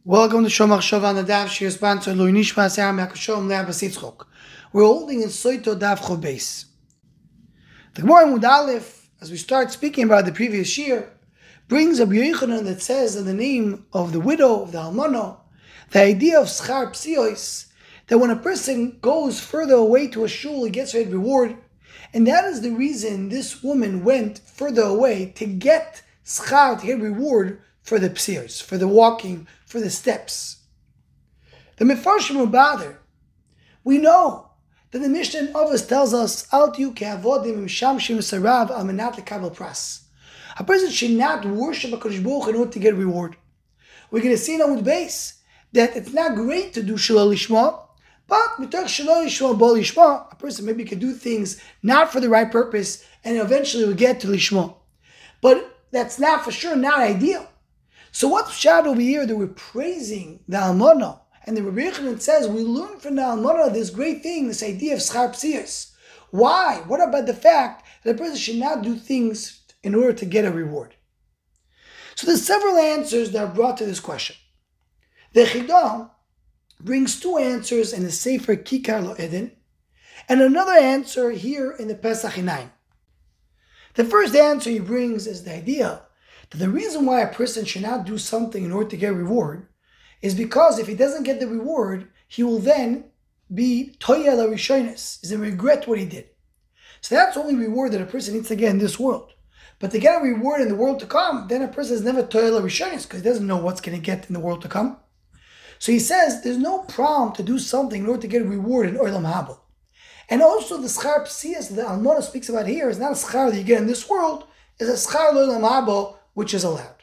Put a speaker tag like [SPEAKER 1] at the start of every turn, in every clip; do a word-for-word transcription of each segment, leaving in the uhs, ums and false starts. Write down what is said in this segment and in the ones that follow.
[SPEAKER 1] Welcome to Shomach Shova on the Daf Shir sponsored Lui Nishma Se'ar Me'akashom Le'ar Basitzchok. We're holding in Soito Daf Chov Beis. The Gemara in Mud Aleph, as we start speaking about the previous year, brings a Yochanan that says in the name of the widow, of the Almana, the idea of Schar Psios, that when a person goes further away to a shul, he gets a reward. And that is the reason this woman went further away to get schar, to get reward for the psios, for the walking, for the steps. The Mefarshim Ubader, we know that the Mishnah in Avos tells us, Al tiyu ke'avodim mishamshim sarav al menat lekabel pras. A person should not worship HaKadosh Baruch Hu in order to get reward. We're going to see in Amud Beis that it's not great to do Shalol Lishma, but mitoch Shalol Lishma bo Lishma, a person maybe can do things not for the right purpose, and eventually will get to Lishma. But that's not for sure not ideal. So what's shad over here that we're praising the Almana, and the Rabbi Yochanan says we learn from the Almana this great thing, this idea of Schar Psios. Why? What about the fact that a person should not do things in order to get a reward? So there's several answers that are brought to this question. The Chidah brings two answers in the Sefer Kikar Lo Eden, and another answer here in the Pesach Hinayim. The first answer he brings is the idea that the reason why a person should not do something in order to get reward is because if he doesn't get the reward, he will then be toya la rishonis, is to regret what he did. So that's the only reward that a person needs to get in this world. But to get a reward in the world to come, then a person is never toya la rishonis because he doesn't know what's going to get in the world to come. So he says there's no problem to do something in order to get a reward in Olam Haba. And also the schar psias that the Almana speaks about here is not a schar that you get in this world, it's a schar Olam Haba, which is allowed.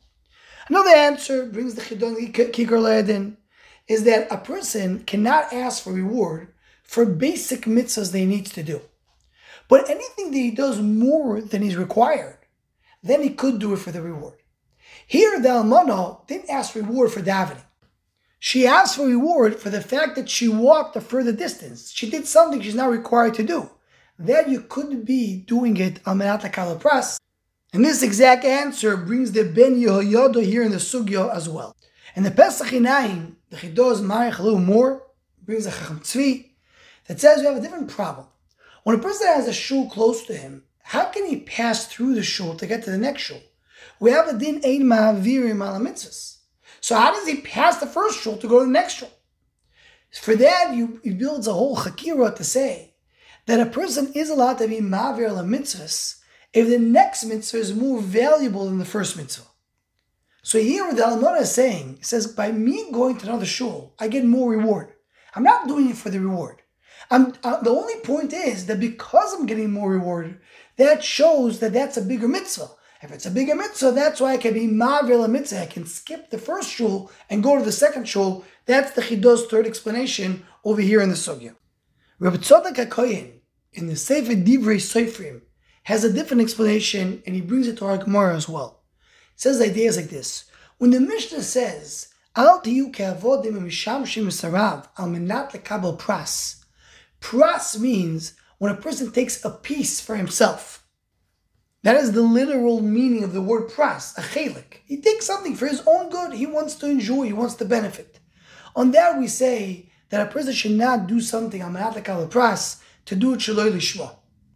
[SPEAKER 1] Another answer brings the Chidon Kikar Lo Eden is that a person cannot ask for reward for basic mitzvahs that he needs to do. But anything that he does more than is required, then he could do it for the reward. Here the Almana didn't ask for reward for davening. She asked for reward for the fact that she walked a further distance. She did something she's not required to do. That you could be doing it al menat lekabel pras. And this exact answer brings the Ben Yehoyada here in the Sugya as well. And the Pesach Hinayim, the Chidah is marich a little more, brings a Chacham Tzvi, that says we have a different problem. When a person has a shul close to him, how can he pass through the shul to get to the next shul? We have a din ein ma'avirim ala mitzvahs. So how does he pass the first shul to go to the next shul? For that, you, he builds a whole chakira to say that a person is allowed to be ma'avir ala mitzvahs if the next mitzvah is more valuable than the first mitzvah. So here what the Almana is saying, it says, by me going to another shul, I get more reward. I'm not doing it for the reward. I'm, uh, the only point is that because I'm getting more reward, that shows that that's a bigger mitzvah. If it's a bigger mitzvah, that's why I can be ma'avir mitzvah. I can skip the first shul and go to the second shul. That's the Chidah's third explanation over here in the Sugya. Rabbi Tzadok HaKohen, in the Sefer Divrei Sofrim, has a different explanation, and he brings it to our Gemara as well. It says the idea is like this. When the Mishnah says, Al tiyu ke'avodim mishamshim sarav al menat lekabel pras, pras means when a person takes a piece for himself. That is the literal meaning of the word pras, a chelik. He takes something for his own good. He wants to enjoy, he wants to benefit. On that we say that a person should not do something al menat lekabel pras to do it shaloi lishma.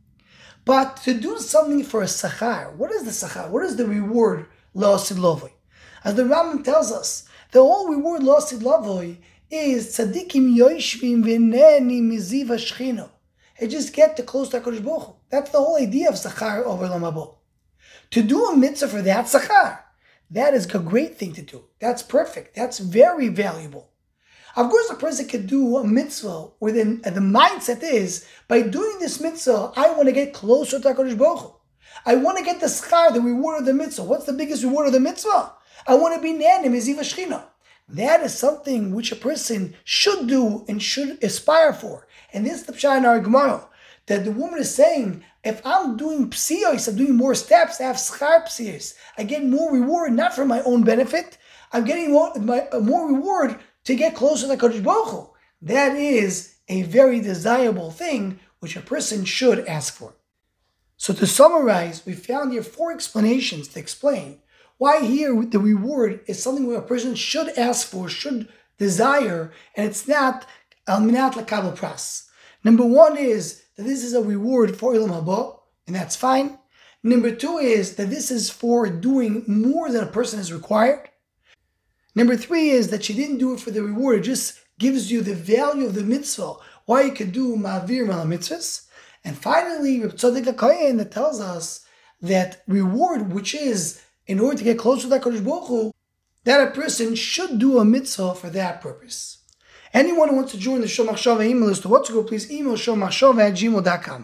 [SPEAKER 1] But to do something for a sachar, what is the sachar? What is the reward, la'asid lavoi? As the Rambam tells us, the whole reward, la'asid lavoi, is tzadikim yoishvim v'neni miziv hashchina. They just get to close to HaKadosh Baruch Hu. That's the whole idea of sachar over Olam Haba. To do a mitzvah for that sachar, that is a great thing to do. That's perfect. That's very valuable. Of course, a person can do a mitzvah within, and the mindset is, by doing this mitzvah, I want to get closer to HaKadosh Baruch Hu. I want to get the schar, the reward of the mitzvah. What's the biggest reward of the mitzvah? I want to be nani miziv hashchina. That is something which a person should do and should aspire for. And this is the pshat in our Gemara, that the woman is saying, if I'm doing psios, I'm doing more steps, I have schar psios, I get more reward, not for my own benefit, I'm getting more, my, more reward to get closer to HaKadosh Baruch Hu. That is a very desirable thing which a person should ask for. So to summarize, we found here four explanations to explain Why here the reward is something where a person should ask for, should desire, and it's not al minat lakabel pras. Number one is that this is a reward for Ilam Haba, and that's fine. Number two is that this is for doing more than a person is required. Number three is that she didn't do it for the reward, it just gives you the value of the mitzvah, why you could do ma'avir mala mitzvahs. And finally, Reb Tzadok HaKohen that tells us that reward, which is in order to get closer to HaKadosh Baruch Hu, that a person should do a mitzvah for that purpose. Anyone who wants to join the Shomachshava email list to what to go, please email shomachshava at gmail dot com.